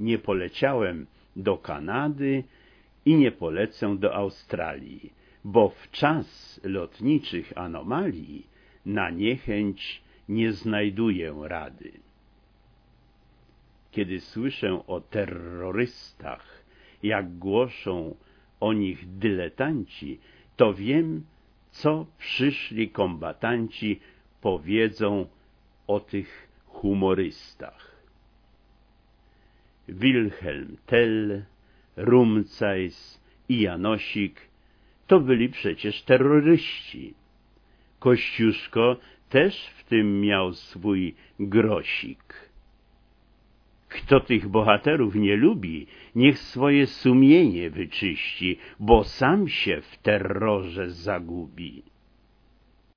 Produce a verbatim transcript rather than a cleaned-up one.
nie poleciałem do Kanady i nie polecę do Australii, bo w czas lotniczych anomalii na niechęć nie znajduję rady. Kiedy słyszę o terrorystach, jak głoszą o nich dyletanci, to wiem, co przyszli kombatanci powiedzą o tych humorystach. Wilhelm Tell, Rumcajs i Janosik to byli przecież terroryści. Kościuszko też w tym miał swój grosik. Kto tych bohaterów nie lubi, niech swoje sumienie wyczyści, bo sam się w terrorze zagubi.